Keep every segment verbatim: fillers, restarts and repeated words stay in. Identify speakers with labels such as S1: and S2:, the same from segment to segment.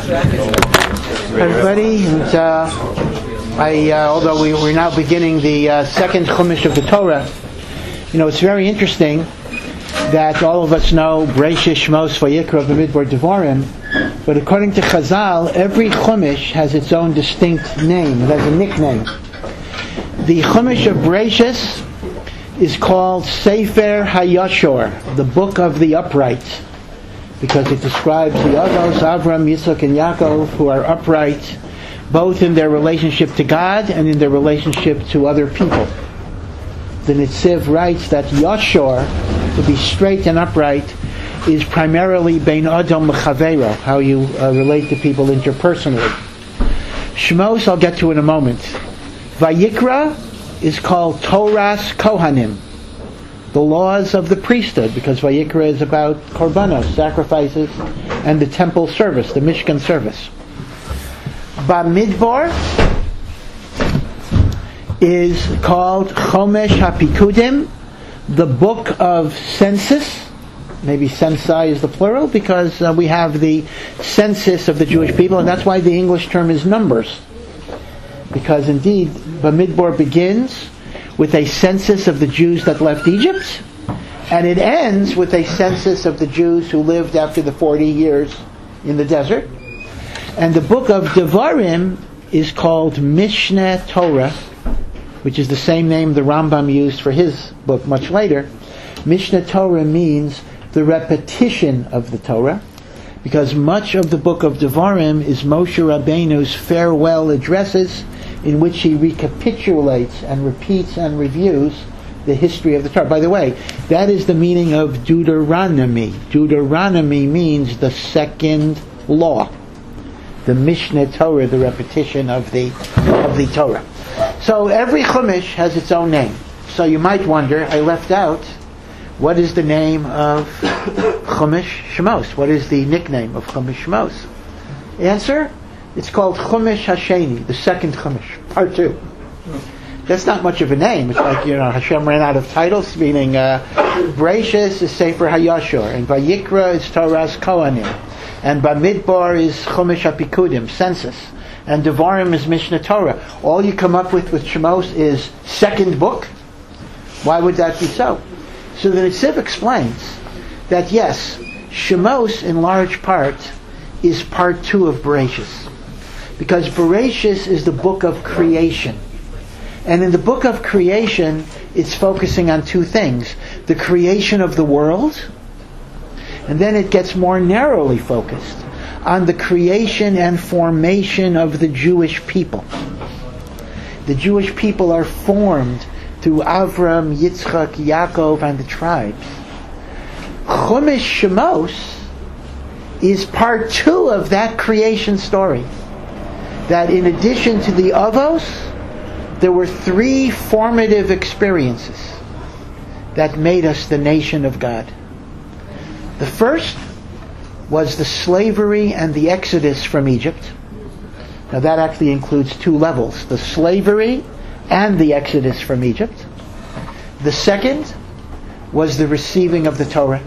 S1: Everybody, and, uh, I, uh, although we, we're now beginning the uh, second Chumash of the Torah, you know, it's very interesting that all of us know Bereshis, Shmos, Vayikra, Bamidbar, Devarim, but according to Chazal, every Chumash has its own distinct name. It has a nickname. The Chumash of Bereshis is called Sefer HaYashor, the Book of the Upright, because it describes the Avos, Avram, Yitzchak, and Yaakov, who are upright, both in their relationship to God and in their relationship to other people. The Netziv writes that Yashor, to be straight and upright, is primarily Bein Adam Mechaveiro, how you uh, relate to people interpersonally. Shmos, I'll get to in a moment. Vayikra is called Toras Kohanim, the laws of the priesthood, because Vayikra is about korbanos, sacrifices, and the temple service, the Mishkan service. Bamidbar is called Chomesh HaPikudim, the book of census. Maybe censai is the plural, because uh, we have the census of the Jewish people, and that's why the English term is numbers. Because indeed, Bamidbar begins with a census of the Jews that left Egypt, and it ends with a census of the Jews who lived after the forty years in the desert. And the book of Devarim is called Mishneh Torah, which is the same name the Rambam used for his book much later. Mishneh Torah means the repetition of the Torah, because much of the book of Devarim is Moshe Rabbeinu's farewell addresses, in which he recapitulates and repeats and reviews the history of the Torah. By the way, that is the meaning of Deuteronomy. Deuteronomy means the second law. The Mishneh Torah, the repetition of the of the Torah. So every Chumash has its own name. So you might wonder, I left out, what is the name of Chumash Shmos? What is the nickname of Chumash Shmos? Answer? It's called Chumash Hasheni, the second Chumash, part two. That's not much of a name. It's like, you know, Hashem ran out of titles, meaning uh, Bereshis is Sefer HaYashor, and Vayikra is Toras Kohanim, and Bamidbar is Chumash HaPikudim, census, and Devarim is Mishneh Torah. All you come up with with Shmos is second book. Why would that be so? So the Netziv explains that yes, Shmos in large part is part two of Bereshis, because Bereshis is the book of creation. And in the book of creation, it's focusing on two things. The creation of the world, and then it gets more narrowly focused on the creation and formation of the Jewish people. The Jewish people are formed through Avram, Yitzchak, Yaakov, and the tribes. Chumash Shmos is part two of that creation story. That in addition to the Avos, there were three formative experiences that made us the nation of God. The first was the slavery and the exodus from Egypt. Now that actually includes two levels, the slavery and the exodus from Egypt. The second was the receiving of the Torah.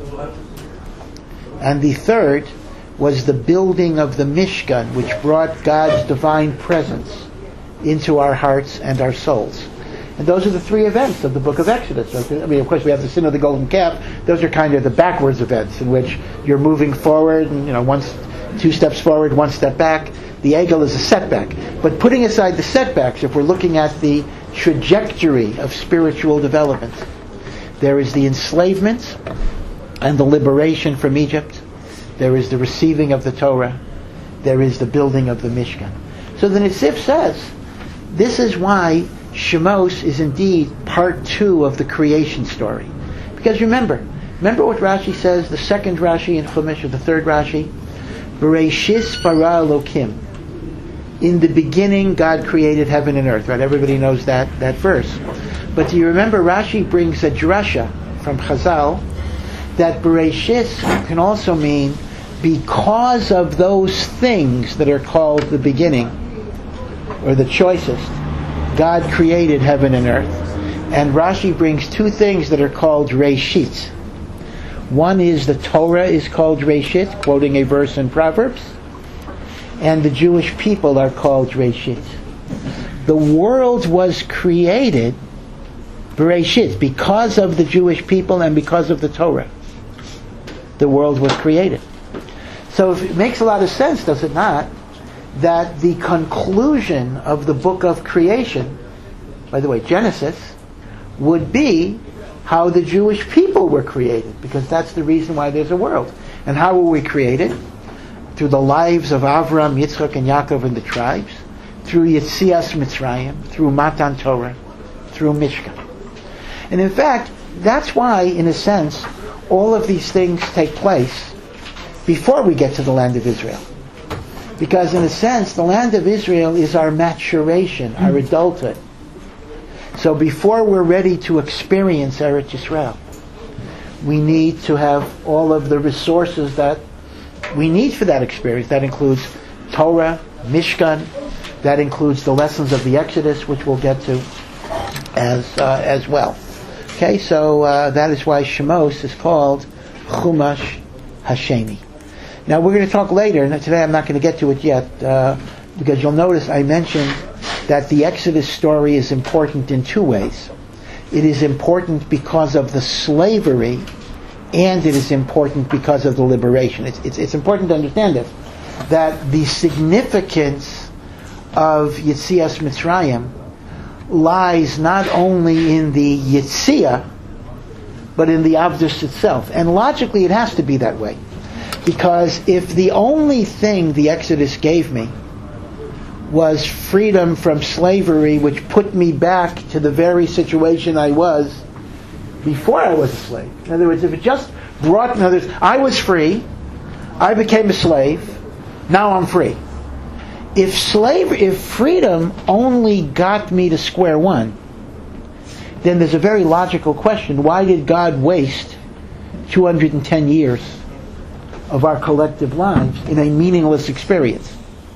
S1: And the third was the building of the Mishkan, which brought God's divine presence into our hearts and our souls. And those are the three events of the book of Exodus. I mean, of course, we have the sin of the golden calf. Those are kind of the backwards events in which you're moving forward, and you know, once, two steps forward, one step back. The Egel is a setback. But putting aside the setbacks, if we're looking at the trajectory of spiritual development, there is the enslavement and the liberation from Egypt. There is the receiving of the Torah. There is the building of the Mishkan. So the Netziv says, this is why Shmos is indeed part two of the creation story. Because remember, remember what Rashi says, the second Rashi in Chumash, or the third Rashi? Bereshis bara Elokim. In the beginning, God created heaven and earth. Right? Everybody knows that, that verse. But do you remember Rashi brings a drasha from Chazal that Bereshis can also mean because of those things that are called the beginning, or the choicest, God created heaven and earth. And Rashi brings two things that are called Reshit. One is the Torah is called Reshit, quoting a verse in Proverbs. and the Jewish people are called Reshit. The world was created Bereshit because of the Jewish people and because of the Torah. The world was created. So if it makes a lot of sense, does it not, that the conclusion of the book of creation, by the way, Genesis, would be how the Jewish people were created, because that's the reason why there's a world. And how were we created? Through the lives of Avram, Yitzchak, and Yaakov and the tribes, through Yetzias Mitzrayim, through Matan Torah, through Mishkan. And in fact, that's why, in a sense, all of these things take place before we get to the land of Israel. Because in a sense, the land of Israel is our maturation, our adulthood. So before we're ready to experience Eretz Yisrael, we need to have all of the resources that we need for that experience. That includes Torah, Mishkan, that includes the lessons of the Exodus, which we'll get to as uh, as well. Okay, so uh, that is why Shemos is called Chumash Hasheni. Now we're going to talk later, and today I'm not going to get to it yet, uh, because you'll notice I mentioned that the Exodus story is important in two ways. It is important because of the slavery, and it is important because of the liberation. It's, it's, it's important to understand this, that the significance of Yetzias Mitzrayim lies not only in the Yetzia, but in the Avdus itself. And logically it has to be that way. Because if the only thing the Exodus gave me was freedom from slavery, which put me back to the very situation I was before I was a slave. In other words, if it just brought, in other words, I was free, I became a slave, now I'm free. If slavery, if freedom only got me to square one, then there's a very logical question. Why did God waste two hundred ten years of our collective lives in a meaningless experience?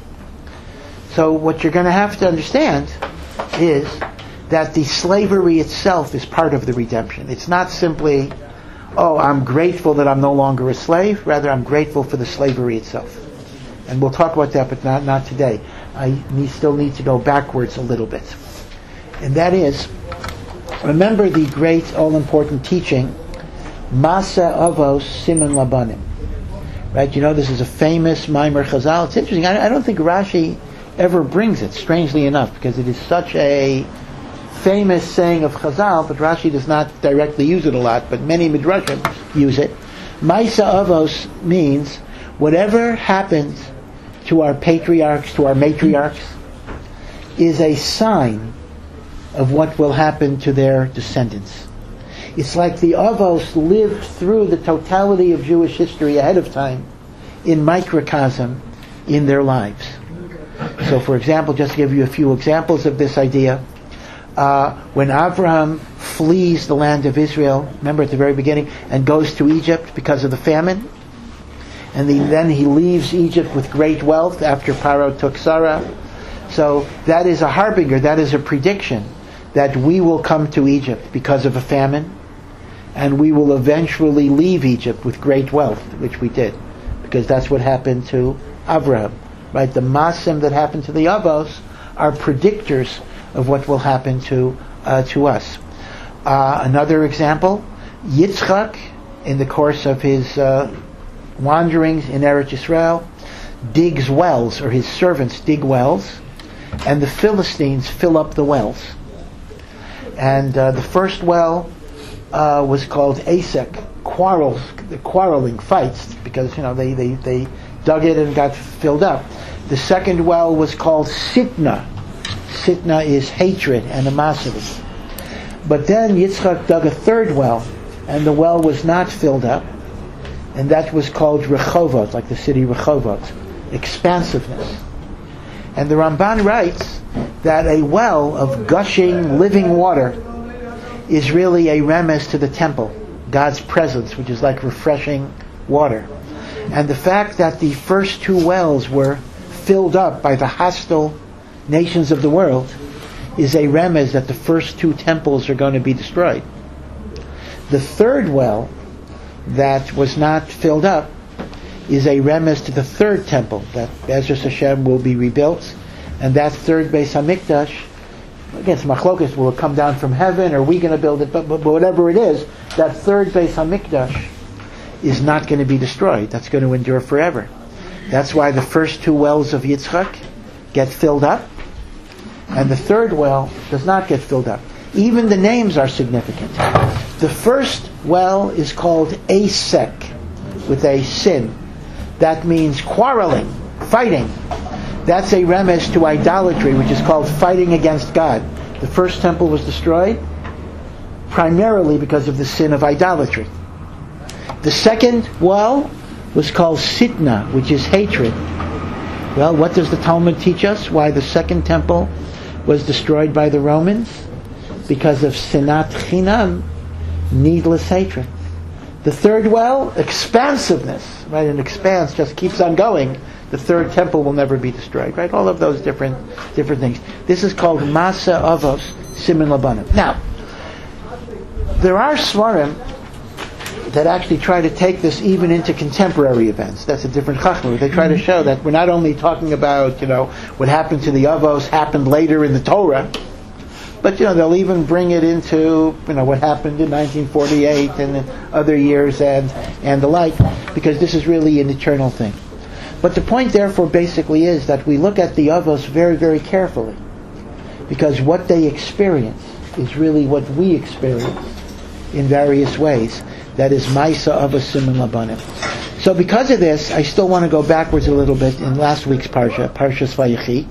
S1: So what you're going to have to understand is that the slavery itself is part of the redemption. It's not simply, oh, I'm grateful that I'm no longer a slave. Rather, I'm grateful for the slavery itself. And we'll talk about that, but not, not today. I need, still need to go backwards a little bit. And that is, remember the great, all-important teaching, Masa Avos Siman Labanim. Right? You know, this is a famous Maimer Chazal. It's interesting. I, I don't think Rashi ever brings it, strangely enough, because it is such a famous saying of Chazal, but Rashi does not directly use it a lot, but many Midrashim use it. Maisa Avos means whatever happens to our patriarchs, to our matriarchs, is a sign of what will happen to their descendants. It's like the Avos lived through the totality of Jewish history ahead of time in microcosm in their lives. So, for example, just to give you a few examples of this idea, uh, when Abraham flees the land of Israel, remember at the very beginning, and goes to Egypt because of the famine, and the, then he leaves Egypt with great wealth after Paro took Sarah. So that is a harbinger, that is a prediction that we will come to Egypt because of a famine, and we will eventually leave Egypt with great wealth, which we did, because that's what happened to Abraham. Right, the masim that happened to the Avos are predictors of what will happen to uh, to us. Uh, another example, Yitzchak, in the course of his uh, wanderings in Eretz Yisrael, digs wells, or his servants dig wells, and the Philistines fill up the wells. And uh, the first well uh, was called Asek, quarrels, quarreling, fights, because you know they, they, they dug it and got filled up. The second well was called Sitna. Sitna is hatred, animosity. But then Yitzchak dug a third well, and the well was not filled up, and that was called Rehovot, like the city Rehovot, expansiveness. And the Ramban writes that a well of gushing, living water is really a remez to the temple, God's presence, which is like refreshing water. And the fact that the first two wells were filled up by the hostile nations of the world is a remez that the first two temples are going to be destroyed. The third well that was not filled up is a remez to the third temple that Be'ezus Hashem will be rebuilt, and that third Beis Hamikdash, again, it's machlokas, will it come down from heaven, or are we going to build it? But, but, but whatever it is, that third Beis Hamikdash is not going to be destroyed. That's going to endure forever. That's why the first two wells of Yitzchak get filled up, and the third well does not get filled up. Even the names are significant. The first well is called Asek, with a sin. That means quarreling, fighting. That's a remez to idolatry, which is called fighting against God. The first temple was destroyed primarily because of the sin of idolatry. The second well was called Sitna, which is hatred. Well, what does the Talmud teach us? Why the second temple was destroyed by the Romans? Because of Sinat Chinam, needless hatred. The third well, expansiveness, right? An expanse just keeps on going. The third temple will never be destroyed, right? All of those different different things. This is called Masa Avos Siman Labanim. Now, there are Svarim that actually try to take this even into contemporary events. That's a different chachma. They try to show that we're not only talking about, you know, what happened to the Avos happened later in the Torah, but, you know, they'll even bring it into, you know, what happened in nineteen forty-eight and other years and, and the like, because this is really an eternal thing. But the point, therefore, basically is that we look at the Avos very, very carefully, because what they experience is really what we experience in various ways. That is Maisa Avos Siman Labanim. So because of this, I still want to go backwards a little bit in last week's Parsha, Parshas Vayechi,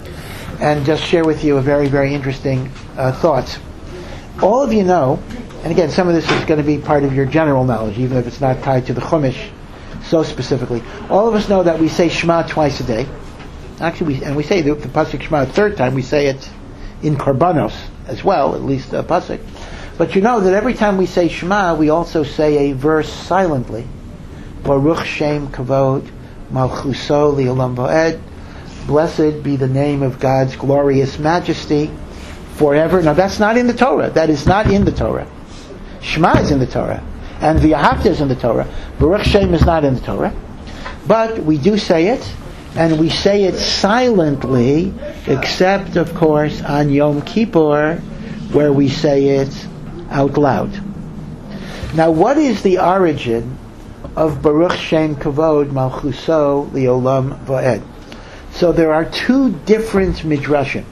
S1: and just share with you a very, very interesting uh, thought. All of you know, and again, some of this is going to be part of your general knowledge, even if it's not tied to the Chumash so specifically. All of us know that we say Shema twice a day. Actually, we, and we say the, the pasuk Shema a third time. We say it in Korbanos as well, at least a pasuk. But you know that every time we say Shema, we also say a verse silently. Baruch Shem Kavod Malchuso Li'olam Va'ed. Blessed be the name of God's glorious majesty forever. Now that's not in the Torah. That is not in the Torah. Shema is in the Torah. And V'ahavta is in the Torah. Baruch Shem is not in the Torah. But we do say it, and we say it silently, except, of course, on Yom Kippur, where we say it out loud. Now, what is the origin of Baruch Shem Kavod Malchuso Li'olam Va'ed? So there are two different midrashim,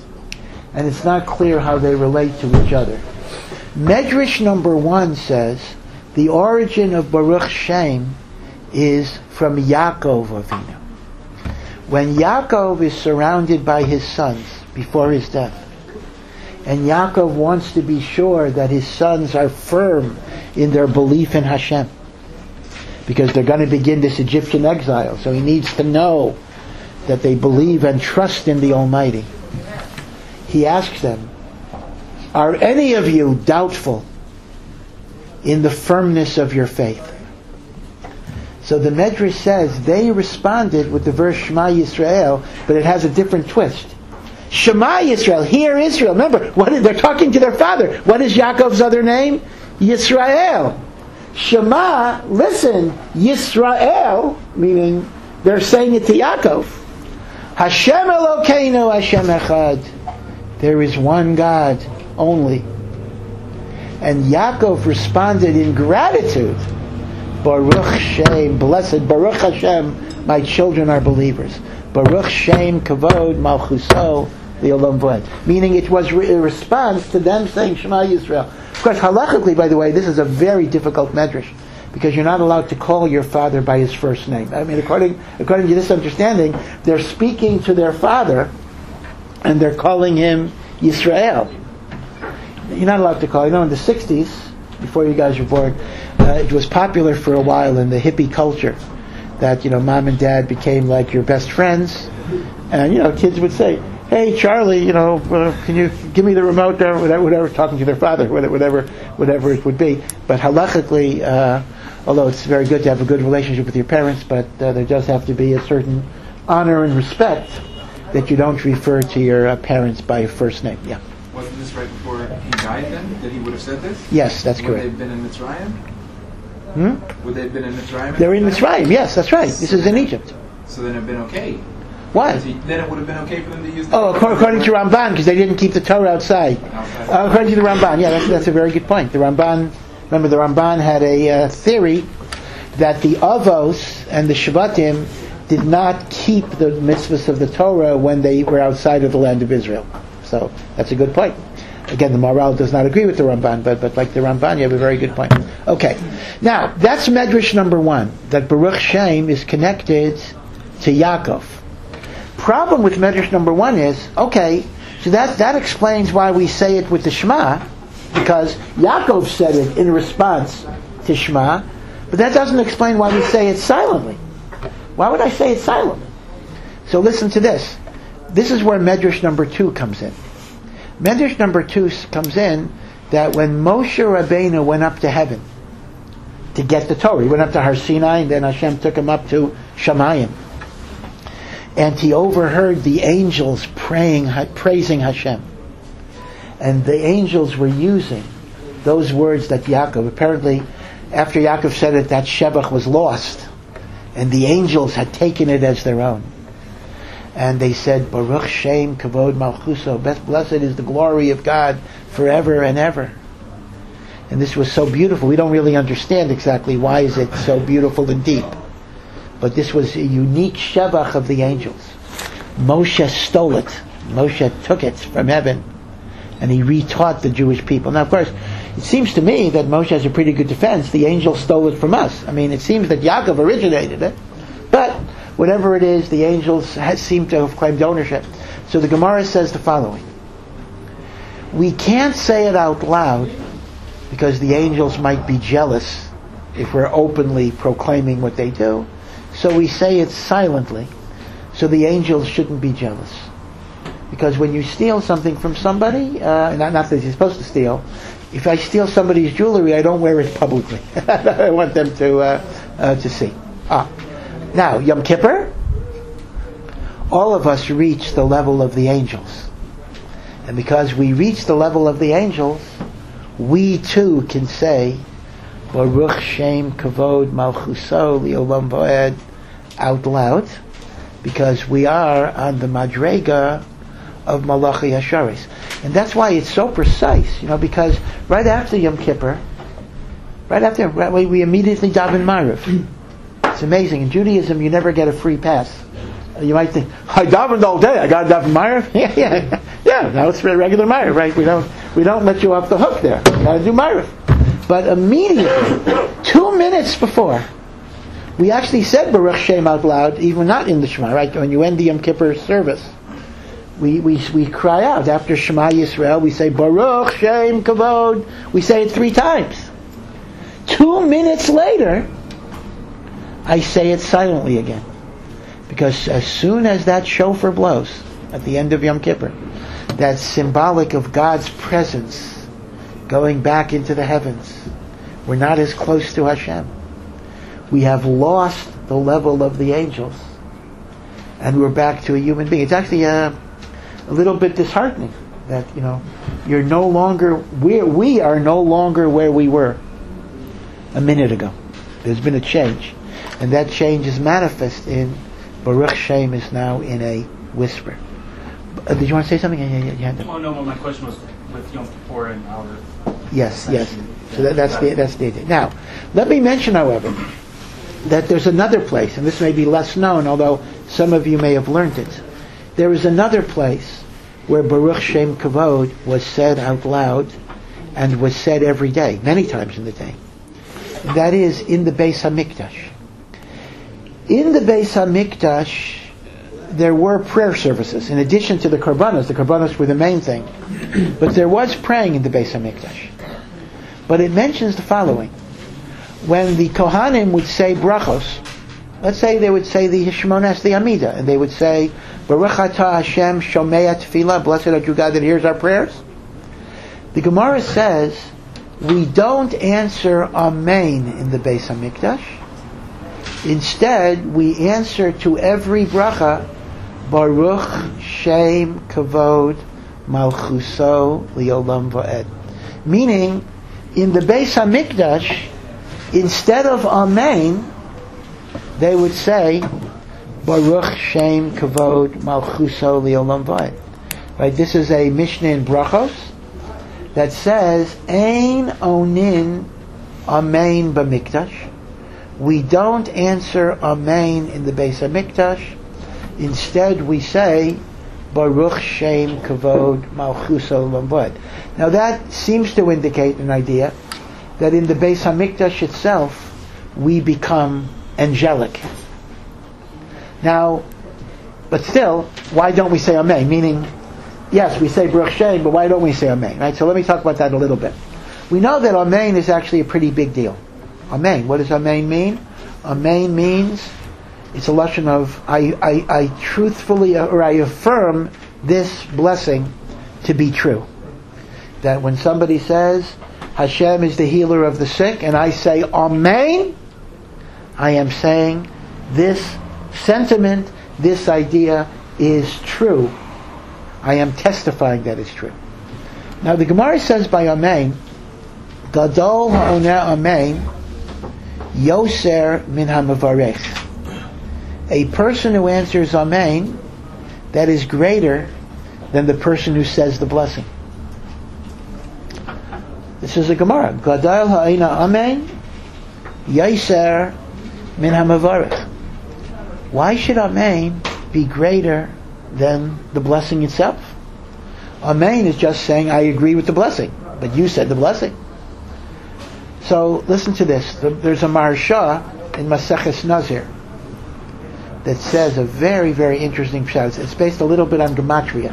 S1: and it's not clear how they relate to each other. Medrash number one says the origin of Baruch Shem is from Yaakov Avinu. When Yaakov is surrounded by his sons before his death, and Yaakov wants to be sure that his sons are firm in their belief in Hashem, because they're going to begin this Egyptian exile, so he needs to know that they believe and trust in the Almighty. He asks them, are any of you doubtful in the firmness of your faith? So the Medrash says they responded with the verse Shema Yisrael, but it has a different twist. Shema Yisrael, hear Israel. Remember, what is, they're talking to their father. What is Yaakov's other name? Yisrael. Shema, listen, Yisrael, meaning they're saying it to Yaakov. Hashem Elokeinu Hashem Echad. There is one God only. And Yaakov responded in gratitude. Baruch Shem, blessed Baruch Hashem, my children are believers. Baruch Shem Kavod Malchuso Li'olam Va'ed. Meaning it was a response to them saying Shema Yisrael. Of course, halachically, by the way, this is a very difficult medrash, because you're not allowed to call your father by his first name. I mean, according according to this understanding, they're speaking to their father, and they're calling him Yisrael. You're not allowed to call. You know, in the sixties, before you guys were born, uh, it was popular for a while in the hippie culture that, you know, mom and dad became like your best friends, and, you know, kids would say, hey, Charlie, you know, uh, can you give me the remote there, whatever, whatever, talking to their father, whatever, whatever it would be. But halachically, uh, although it's very good to have a good relationship with your parents, but uh, there does have to be a certain honor and respect that you don't refer to your uh, parents by first name. Yeah.
S2: Wasn't this right before he died then, that he would have said this?
S1: Yes, that's
S2: Would
S1: correct.
S2: they've been in Mitzrayim?
S1: Hmm?
S2: Would they have been in Mitzrayim?
S1: They're in Mitzrayim. Yes, that's right. This is in Egypt.
S2: So then it would have been okay.
S1: Why?
S2: Then it would have been okay for them to use the
S1: Oh, according, according to Ramban, because they didn't keep the Torah outside.
S2: outside.
S1: Uh, according to the Ramban, yeah, that's, that's a very good point. The Ramban, remember, the Ramban had a uh, theory that the Avos and the Shvatim did not keep the mitzvahs of the Torah when they were outside of the land of Israel. So that's a good point. Again, the Maharal does not agree with the Ramban, but, but like the Ramban, you have a very good point. Okay, now that's Medrash number one, that Baruch Shem is connected to Yaakov. Problem with Medrash number one is, okay, so that, that explains why we say it with the Shema, because Yaakov said it in response to Shema, but that doesn't explain why we say it silently. Why would I say it silently? So listen to this. This is where Medrash number two comes in. Medrash number two comes in that when Moshe Rabbeinu went up to heaven to get the Torah, he went up to Har Sinai, and then Hashem took him up to Shamayim, and he overheard the angels praying, praising Hashem, and the angels were using those words that Yaakov, apparently after Yaakov said it, that Shevach was lost, and the angels had taken it as their own. And they said, Baruch Shem Kavod Malchuso, blessed is the glory of God forever and ever. And this was so beautiful. We don't really understand exactly why is it so beautiful and deep. But this was a unique Shevach of the angels. Moshe stole it. Moshe took it from heaven, and he retaught the Jewish people. Now, of course, it seems to me that Moshe has a pretty good defense. The angels stole it from us. I mean, it seems that Yaakov originated it. But whatever it is, the angels has, seem to have claimed ownership. So the Gemara says the following. We can't say it out loud because the angels might be jealous if we're openly proclaiming what they do. So we say it silently, so the angels shouldn't be jealous. Because when you steal something from somebody, uh, not, not that you're supposed to steal, if I steal somebody's jewelry, I don't wear it publicly. I want them to uh, uh, to see. Ah. Now, Yom Kippur, all of us reach the level of the angels. And because we reach the level of the angels, we too can say, Baruch Shem Kavod Malchuso Li'olam Va'ed out loud, because we are on the Madrega of Malachi Hasharis. And that's why it's so precise, you know, because right after Yom Kippur, right after, right, we immediately daven Ma'ariv. It's amazing. In Judaism, you never get a free pass. You might think, I davened all day, I got to daven Ma'ariv? Yeah, yeah, yeah, now it's regular Ma'ariv, right? We don't, we don't let you off the hook there. You got to do Ma'ariv. But immediately, two minutes before, we actually said Baruch Shem out loud, even not in the Shema, right? When you end the Yom Kippur service, we, we, we cry out. After Shema Yisrael, we say Baruch Shem Kavod. We say it three times. Two minutes later, I say it silently again. Because as soon as that shofar blows at the end of Yom Kippur, that's symbolic of God's presence going back into the heavens. We're not as close to Hashem. We have lost the level of the angels, and we're back to a human being. It's actually a, a little bit disheartening that, you know, you're no longer, we we are no longer where we were a minute ago. There's been a change, and that change is manifest in Baruch Shem is now in a whisper. Uh, did you want to say something? Yeah, yeah, yeah, yeah.
S3: Oh no, well, my question was with Yom Kippur and our.
S1: Yes, yes. So that, that's the that's the idea. Now, let me mention, however, that there's another place, and this may be less known, although some of you may have learned it. There is another place where Baruch Shem Kavod was said out loud, and was said every day, many times in the day. That is in the Beis Hamikdash. In the Beis Hamikdash, there were prayer services in addition to the Karbanos. The Karbanos were the main thing, but there was praying in the Beis Hamikdash. But it mentions the following: when the Kohanim would say brachos, let's say they would say the Shmonas the Amida, and they would say Baruch Atah Hashem Shomei Tefillah, blessed are you God that hears our prayers. The Gemara says we don't answer Amen in the Beis Hamikdash. Instead, we answer to every bracha Baruch Shem Kavod Malchuso Li'olam Va'ed. Meaning, in the Beis Hamikdash, instead of Amen, they would say, Baruch Shem Kavod Malchuso Leolam Vayed. Right? This is a Mishnah in Brachos that says, Ein Onin Amen B'Mikdash. We don't answer Amen in the Beis HaMikdash. Instead, we say, Baruch Shem Kavod Malchuso Leolam Vayed. Now that seems to indicate an idea that in the Beis HaMikdash itself, we become angelic. Now, but still, why don't we say Amen? Meaning, yes, we say Baruch Shem, but why don't we say Amen? Right? So let me talk about that a little bit. We know that Amen is actually a pretty big deal. Amen. What does Amen mean? Amen means, it's a lashon of, I, I, I truthfully, or I affirm this blessing to be true. That when somebody says, Hashem is the healer of the sick, and I say Amen, I am saying this sentiment, this idea is true. I am testifying that it's true. Now the Gemara says by Amen, Gadol ha'oneh Amen, Yoser min ha'mevarech. A person who answers Amen, that is greater than the person who says the blessing. This is a Gemara. Gadol ha'oneh Amen, Yoser min ha'mevarech. Why should Amen be greater than the blessing itself? Amen is just saying, I agree with the blessing, but you said the blessing. So listen to this. There's a Maharsha in Maseches Nazir that says a very, very interesting pshat. It's based a little bit on Gematria.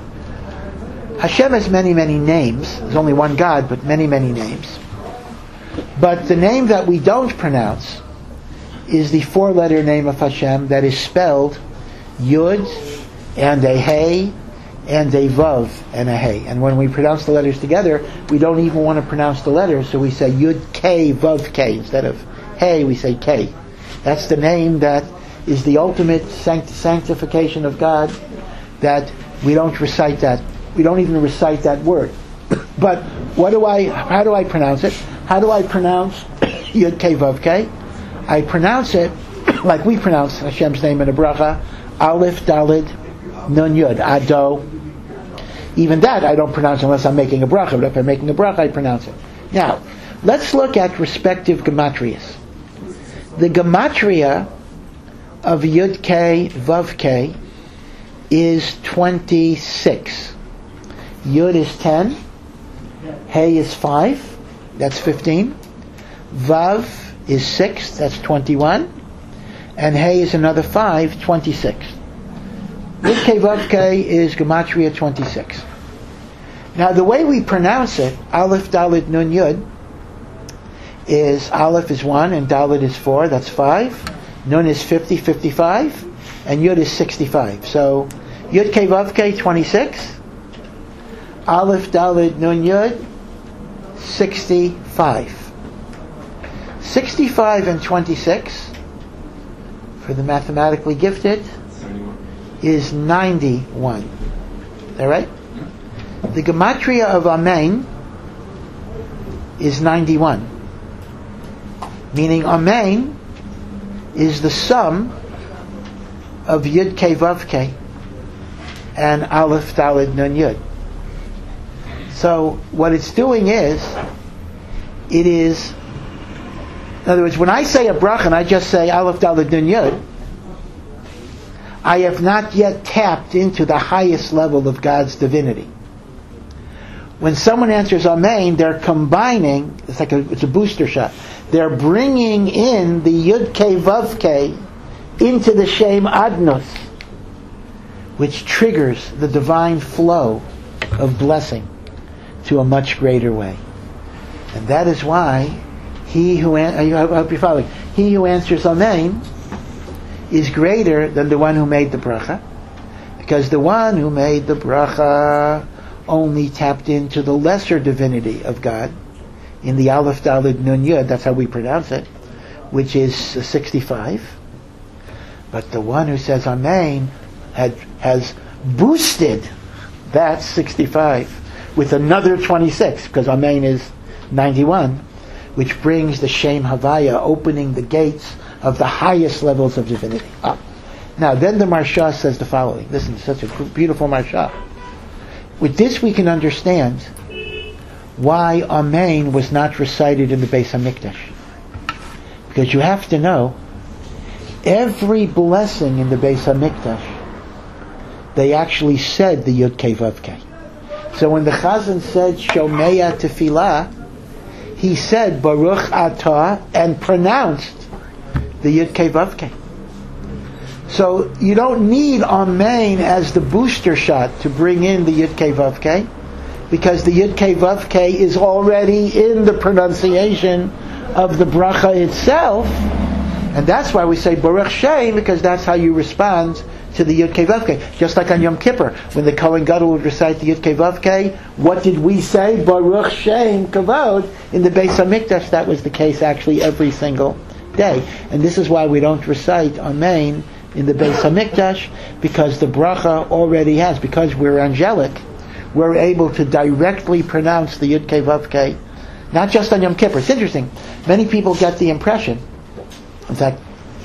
S1: Hashem has many, many names. There's only one God, but many, many names. But the name that we don't pronounce is the four-letter name of Hashem that is spelled Yud and a Hey and a Vav and a Hey. And when we pronounce the letters together, we don't even want to pronounce the letters, so we say Yud K Vav K. Instead of Hey, we say K. That's the name that is the ultimate sanct- sanctification of God, that we don't recite that. We don't even recite that word. But what do I, how do I pronounce it? How do I pronounce Yud K Vav K? I pronounce it like we pronounce Hashem's name in a bracha, Aleph Dalid Nun Yud, Ado. Even that I don't pronounce unless I'm making a bracha, but if I'm making a bracha, I pronounce it. Now, let's look at respective gematrias. The gematria of Yud K Vav K is twenty-six. Yud is ten, Hey is five, that's fifteen. Vav is six, that's twenty-one. And Hey is another five, twenty-six. Yud K Vav K is Gematria twenty-six. Now the way we pronounce it, Aleph Dalet Nun Yud, is Aleph is one and Dalet is four, that's five. Nun is fifty, fifty-five. And Yud is sixty-five. So Yud K Vav K, twenty-six. Aleph Dalet Nun Yud, sixty-five. sixty-five and twenty-six, for the mathematically gifted, is ninety-one. Is that right? The gematria of Amen is ninety-one. Meaning Amen is the sum of Yud K Vav K and Aleph Daled Nun Yud. So what it's doing is, it is, in other words, when I say a bracha and I just say Aleph Daled Nun Yud, I have not yet tapped into the highest level of God's divinity. When someone answers Amen, they're combining, it's like a, it's a booster shot. They're bringing in the Yud K Vav K into the Shem Adnos, which triggers the divine flow of blessing to a much greater way. And that is why he who, an- I hope you're following, he who answers Amen is greater than the one who made the bracha, because the one who made the bracha only tapped into the lesser divinity of God in the Aleph Daled Nun Yud, that's how we pronounce it, which is sixty-five. But the one who says Amen had, has boosted that sixty-five with another twenty-six, because Amen is ninety-one, which brings the Shem Havaya, opening the gates of the highest levels of divinity up. Now, then the Marsha says the following. Listen, it's such a beautiful Marsha. With this we can understand why Amen was not recited in the Beis HaMikdash. Because you have to know, every blessing in the Beis HaMikdash, they actually said the Yud Kei Vav Kei. So when the Chazan said Shomeya Tefillah, he said Baruch Atah and pronounced the Yud Kei Vav Kei. So you don't need Amen as the booster shot to bring in the Yud Kei Vav Kei, because the Yud Kei Vav Kei is already in the pronunciation of the bracha itself, and that's why we say Baruch Shem, because that's how you respond to the Yud Kei Vav Kei. Just like on Yom Kippur, when the Kohen Gadol would recite the Yud Kei Vav Kei, what did we say? Baruch Shem Kavod. In the Beis HaMikdash, that was the case actually every single day. And this is why we don't recite Amen in the Beis HaMikdash, because the bracha already has, because we're angelic, we're able to directly pronounce the Yud Kei Vav Kei, not just on Yom Kippur. It's interesting. Many people get the impression, in fact,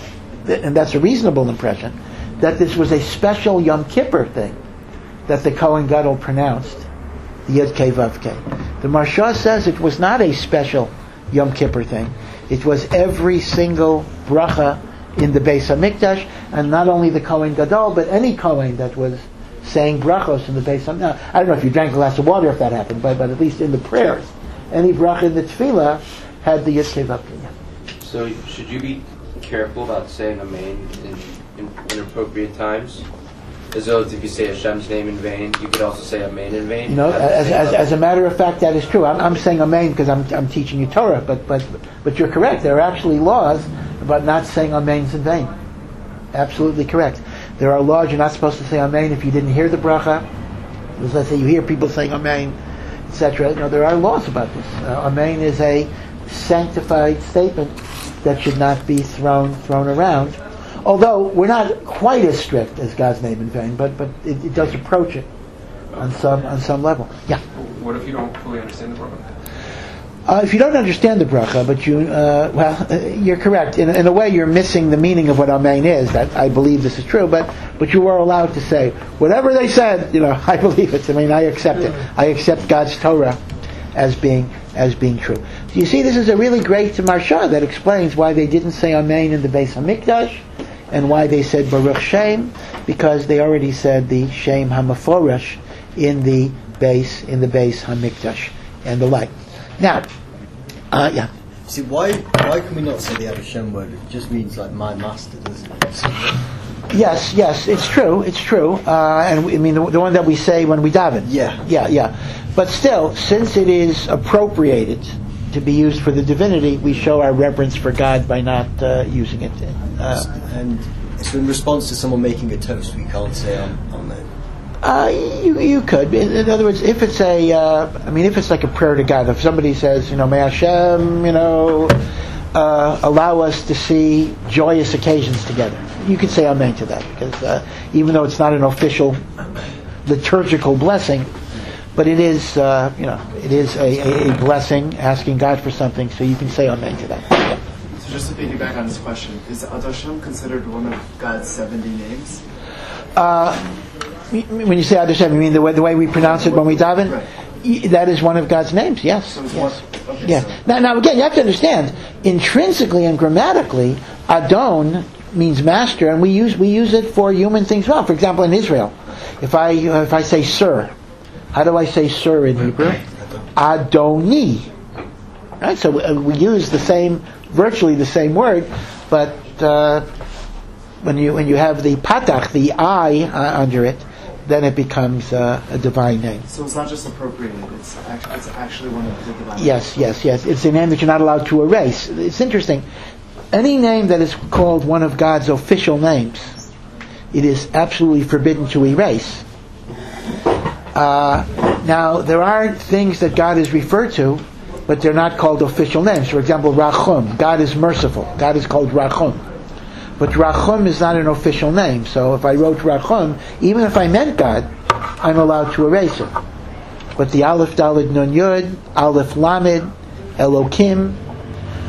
S1: and that's a reasonable impression, that this was a special Yom Kippur thing that the Kohen Gadol pronounced the Yud Kei Vav Kei. The Marsha says it was not a special Yom Kippur thing. It was every single bracha in the Beis HaMikdash, and not only the Kohen Gadol, but any Kohen that was saying brachos in the Beis HaMikdash. Now, I don't know if you drank a glass of water if that happened, but, but at least in the prayers, any bracha in the tefillah had the Yud Kei Vav Kei.
S4: So should you be careful about saying Amen in, in inappropriate times? As though if you say Hashem's name in vain, you could also say Amen in vain?
S1: You know, as, as, as a matter of fact, that is true. I'm, I'm saying Amen because I'm, I'm teaching you Torah, but, but, but you're correct. There are actually laws about not saying Amens in vain. Absolutely correct. There are laws you're not supposed to say Amen if you didn't hear the bracha. Let's say you hear people saying Amen, et cetera. You know, there are laws about this. Uh, Amen is a sanctified statement that should not be thrown thrown around. Although we're not quite as strict as God's name in vain, but but it, it does approach it on some on some level. Yeah.
S3: What if you don't fully understand the bracha?
S1: Uh, if you don't understand the bracha, but you, uh, well, uh, you're correct. In, in a way, you're missing the meaning of what Amen is. That I believe this is true, but but you are allowed to say whatever they said. You know, I believe it. I mean, I accept it. I accept God's Torah as being as being true. So you see, this is a really great Marsha that explains why they didn't say Amen in the Beis HaMikdash, and why they said Baruch Shem, because they already said the Shem HaMeforesh in the base in the Beis HaMikdash and the like. Now, uh, yeah.
S5: See, why why can we not say the Ad Hashem word? It just means like my master, doesn't it?
S1: Yes, yes, it's true, it's true. Uh, and we, I mean, the, the one that we say when we daven.
S5: Yeah.
S1: Yeah, yeah. But still, since it is appropriated to be used for the divinity, we show our reverence for God by not uh, using it. Uh,
S5: and so in response to someone making a toast, we can't say Amen.
S1: Uh, you you could. In, in other words, if it's a, uh, I mean, if it's like a prayer to God, if somebody says, you know, may Hashem, you know, uh, allow us to see joyous occasions together, you could say Amen to that, because uh, even though it's not an official liturgical blessing, but it is, uh, you know, it is a, a, a blessing, asking God for something, so you can say Amen to that. Yeah.
S2: So just to piggyback on this question, is Ad Hashem considered one of God's seventy names?
S1: Uh, when you say Ad Hashem, you mean the way, the way we pronounce it when we daven?
S2: Right.
S1: That is one of God's names, yes.
S2: So it's
S1: yes.
S2: one, okay,
S1: yeah.
S2: So.
S1: Now, now, again, you have to understand, intrinsically and grammatically, Adon means master, and we use we use it for human things well. For example, in Israel, if I uh, if I say sir, how do I say sir in Hebrew? Adoni. Right. So uh, we use the same, virtually the same word, but uh, when you when you have the patach, the I uh, under it, then it becomes uh, a divine name.
S2: So it's not just appropriated; it's actually, it's actually one of the divine.
S1: Yes, yes, yes. It's a name that you're not allowed to erase. It's interesting. Any name that is called one of God's official names, it is absolutely forbidden to erase. Uh, now, there are things that God is referred to, but they're not called official names. For example, Rachum. God is merciful. God is called Rachum. But Rachum is not an official name. So if I wrote Rachum, even if I meant God, I'm allowed to erase it. But the Aleph Daled Nun Yud, Aleph Lamed, Elokim,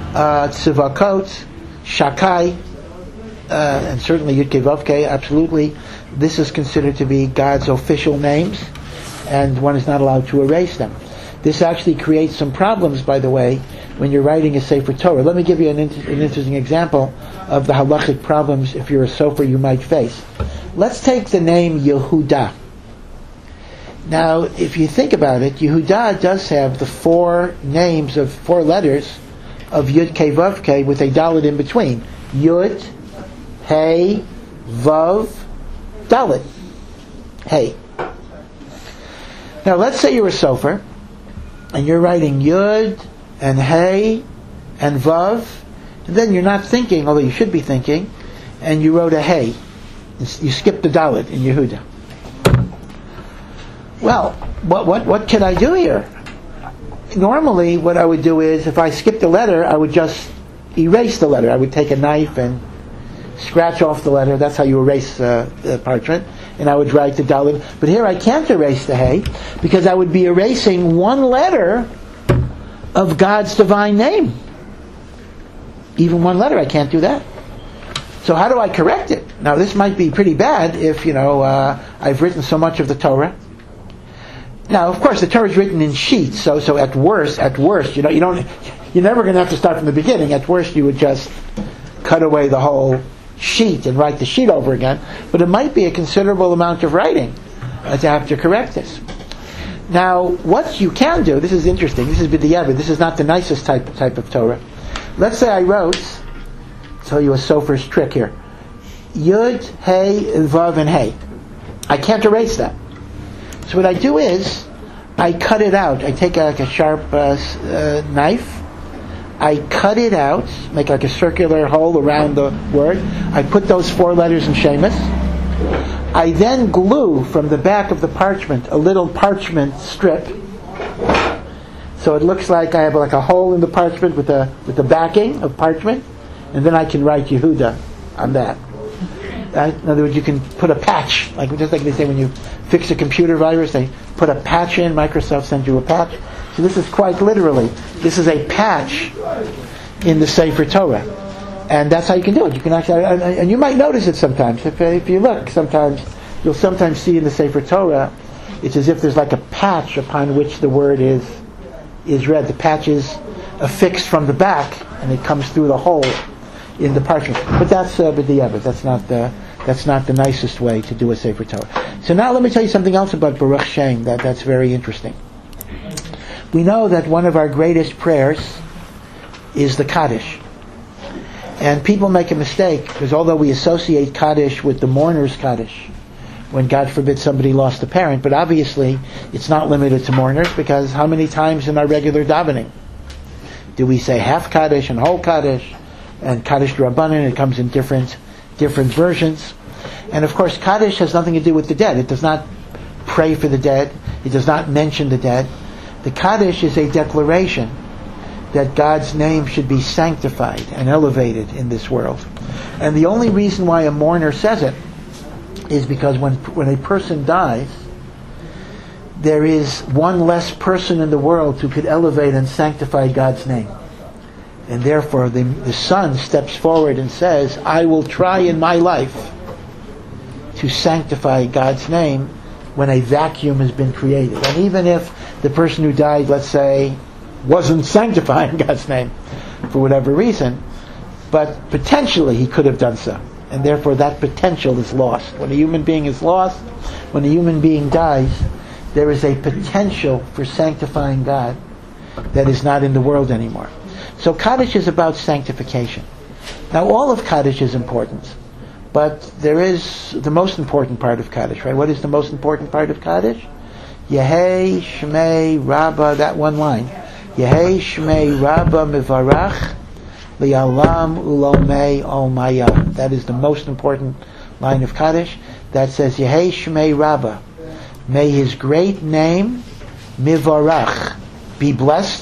S1: uh, Tzivakot, Shakai, uh, and certainly Yud-Kei Vav-Kei, absolutely. This is considered to be God's official names, and one is not allowed to erase them. This actually creates some problems, by the way, when you're writing a Sefer Torah. Let me give you an, inter- an interesting example of the halachic problems, if you're a sofer, you might face. Let's take the name Yehuda. Now, if you think about it, Yehuda does have the four names of four letters of Yud Kei Vav Kei with a Dalet in between. Yud, Hey, Vav, Dalet. Hey. Now, let's say you're a sofer, and you're writing Yud, and Hey, and Vav, and then you're not thinking, although you should be thinking, and you wrote a Hey. You skipped the Dalet in Yehuda. Well, what what what can I do here? Normally, what I would do is, if I skipped a letter, I would just erase the letter. I would take a knife and scratch off the letter. That's how you erase uh, the parchment. And I would write the Dalet. But here I can't erase the Hey, because I would be erasing one letter of God's divine name. Even one letter, I can't do that. So how do I correct it? Now, this might be pretty bad if, you know, uh, I've written so much of the Torah. Now, of course, the Torah is written in sheets, so so at worst, at worst, you know, you don't, you're never going to have to start from the beginning. At worst, you would just cut away the whole sheet and write the sheet over again. But it might be a considerable amount of writing uh, to have to correct this. Now, what you can do, this is interesting. This is b'diavad. This is not the nicest type type of Torah. Let's say I wrote. I'll tell you a sofer's trick here. Yud, Hey, Vav, and Hey. I can't erase that. So what I do is, I cut it out. I take a, like a sharp uh, uh, knife. I cut it out, make like a circular hole around the word. I put those four letters in Shemus. I then glue from the back of the parchment a little parchment strip. So it looks like I have like a hole in the parchment with a with the backing of parchment, and then I can write Yehuda on that. Uh, in other words, you can put a patch, like just like they say when you fix a computer virus, they put a patch in. Microsoft sends you a patch. So this is quite literally, this is a patch in the Sefer Torah, and that's how you can do it. You can actually, and, and you might notice it sometimes. If, if you look, sometimes you'll sometimes see in the Sefer Torah, it's as if there's like a patch upon which the word is is read. The patch is affixed from the back, and it comes through the hole in the parchment. But that's uh, b'diavad. That's not the that's not the nicest way to do a Sefer Torah. So now let me tell you something else about Baruch Shem that that's very interesting. We know that one of our greatest prayers is the Kaddish. And people make a mistake, because although we associate Kaddish with the mourner's Kaddish, when God forbid somebody lost a parent, but obviously it's not limited to mourners, because how many times in our regular davening do we say half Kaddish and whole Kaddish? And Kaddish D'Rabbanan, it comes in different different versions. And of course, Kaddish has nothing to do with the dead. It does not pray for the dead. It does not mention the dead. The Kaddish is a declaration that God's name should be sanctified and elevated in this world. And the only reason why a mourner says it is because when when a person dies, there is one less person in the world who could elevate and sanctify God's name. And therefore the, the son steps forward and says, I will try in my life to sanctify God's name when a vacuum has been created. And even if the person who died, let's say, wasn't sanctifying God's name for whatever reason, but potentially he could have done so. And therefore that potential is lost. When a human being is lost, when a human being dies, there is a potential for sanctifying God that is not in the world anymore. So Kaddish is about sanctification. Now all of Kaddish is important, but there is the most important part of Kaddish, right? What is the most important part of Kaddish? Yehei Shmei Rabba, that one line. Yehei Shmei Rabba Mivarach Li'alam Ulomei Olmaya. That is the most important line of Kaddish. That says Yehei Shmei Rabba. May his great name Mivarach be blessed.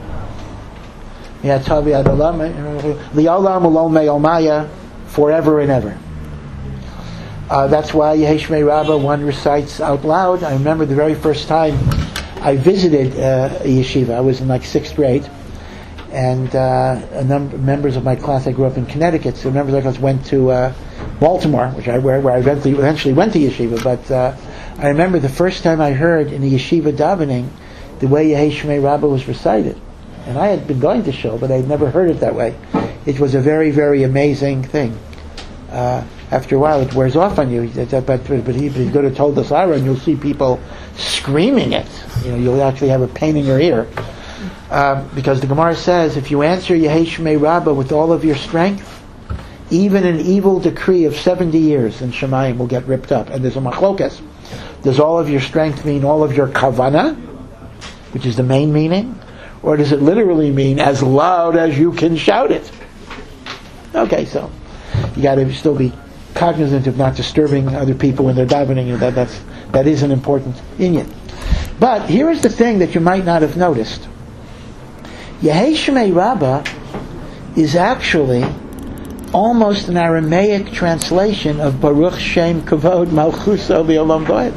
S1: Forever and ever. Uh, that's why Yehei Shmei Rabba one recites out loud. I remember the very first time I visited uh, a yeshiva. I was in like sixth grade, and uh, a number members of my class. I grew up in Connecticut, so members of my class went to uh, Baltimore, which I where, where I eventually, eventually went to yeshiva. But uh, I remember the first time I heard in the yeshiva davening the way Yehei Shmei Rabbah was recited, and I had been going to shul, but I had never heard it that way. It was a very, very amazing thing. Uh, after a while, it wears off on you. But but, but he, but he's going to told us Aaron, you'll see people screaming it. You know, you'll actually have a pain in your ear. Uh, because the Gemara says, if you answer Yehei Shmei Rabbah with all of your strength, even an evil decree of seventy years in Shemayim will get ripped up. And there's a machlokas. Does all of your strength mean all of your kavana, which is the main meaning? Or does it literally mean as loud as you can shout it? Okay, so you got to still be cognizant of not disturbing other people when they're davening. That that's that is an important inyan. But here is the thing that you might not have noticed. Yehei Shmei Rabbah is actually almost an Aramaic translation of Baruch Shem Kavod Malchuso V'Olam V'Oed.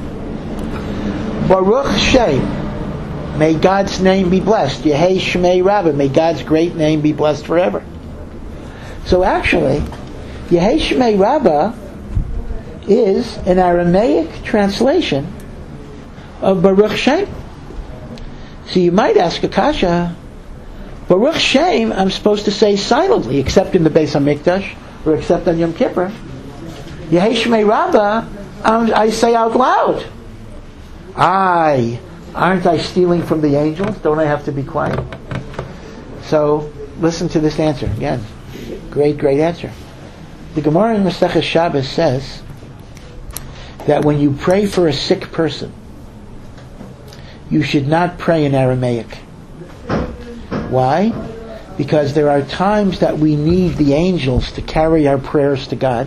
S1: Baruch Shem, may God's name be blessed. Yehei Shmei Rabbah, may God's great name be blessed forever. So actually, Yehei Shmei Rabbah is an Aramaic translation of Baruch Shem. So you might ask Akasha, Baruch Shem I'm supposed to say silently, except in the Beis HaMikdash, or except on Yom Kippur. Yehei Shmei Rabbah um, I say out loud. I, aren't I stealing from the angels? Don't I have to be quiet? So listen to this answer again. Great, great answer. The Gemara in Masechah Shabbos says that when you pray for a sick person, you should not pray in Aramaic. Why? Because there are times that we need the angels to carry our prayers to God,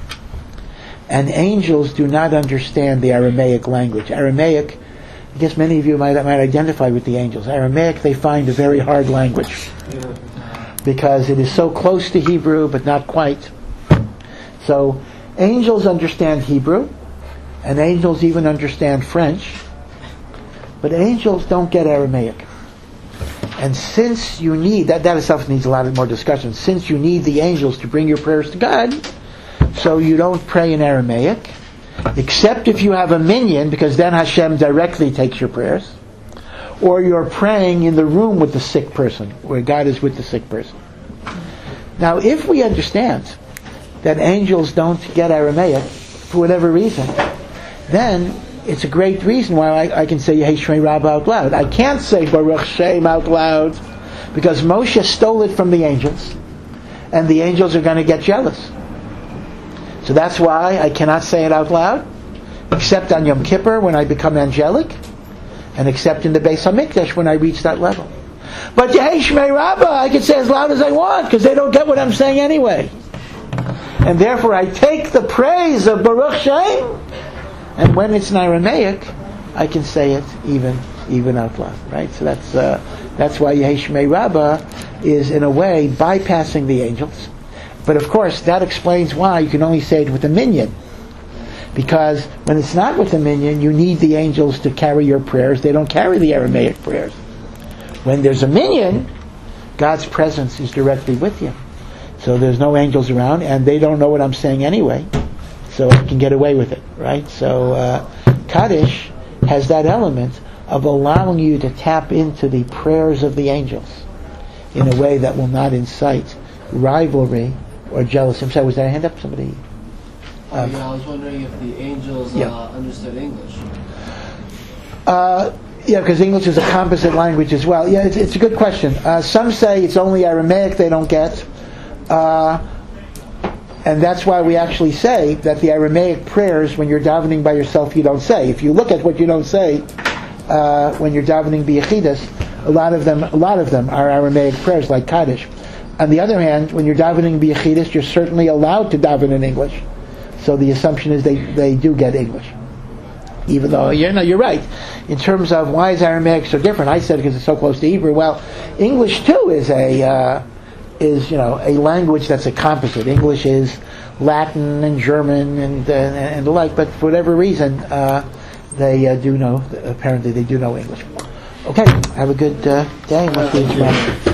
S1: and angels do not understand the Aramaic language. Aramaic, I guess many of you might, might identify with the angels. Aramaic they find a very hard language because it is so close to Hebrew but not quite. So angels understand Hebrew, and angels even understand French, but angels don't get Aramaic. And since you need, that, that itself needs a lot more discussion, since you need the angels to bring your prayers to God, so you don't pray in Aramaic, except if you have a minyan, because then Hashem directly takes your prayers, or you're praying in the room with the sick person, where God is with the sick person. Now, if we understand that angels don't get Aramaic, for whatever reason, then it's a great reason why I, I can say Yehei Shmei Rabbah out loud. I can't say Baruch Shem out loud because Moshe stole it from the angels, and the angels are going to get jealous. So that's why I cannot say it out loud, except on Yom Kippur when I become angelic, and except in the Beis HaMikdash when I reach that level. But Yehei Shmei Rabbah I can say as loud as I want because they don't get what I'm saying anyway. And therefore I take the praise of Baruch Shem, and when it's in Aramaic, I can say it even even out loud, right? So that's uh, that's why Yehei Shmei Rabbah is in a way bypassing the angels. But of course, that explains why you can only say it with a minyan, because when it's not with a minyan, you need the angels to carry your prayers. They don't carry the Aramaic prayers. When there's a minyan, God's presence is directly with you, so there's no angels around, and they don't know what I'm saying anyway. So I can get away with it, right? So uh, Kaddish has that element of allowing you to tap into the prayers of the angels in a way that will not incite rivalry or jealousy. I'm sorry, was there a hand up? Somebody?
S6: Uh, um, yeah, I was wondering if the angels
S1: yeah.
S6: uh, understood English.
S1: Uh, yeah, because English is a composite language as well. Yeah, it's, it's a good question. Uh, some say it's only Aramaic they don't get. Uh, And that's why we actually say that the Aramaic prayers, when you're davening by yourself, you don't say. If you look at what you don't say uh, when you're davening b'yechidus, a lot of them, a lot of them are Aramaic prayers like Kaddish. On the other hand, when you're davening b'yechidus, you're certainly allowed to daven in English. So the assumption is they, they do get English. Even though you're no, you're right. In terms of why is Aramaic so different, I said because it's so close to Hebrew. Well, English too is a uh, is, you know, a language that's a composite. English is Latin and German and uh, and the like, but for whatever reason, uh, they uh, do know, apparently they do know English. Okay, have a good uh, day.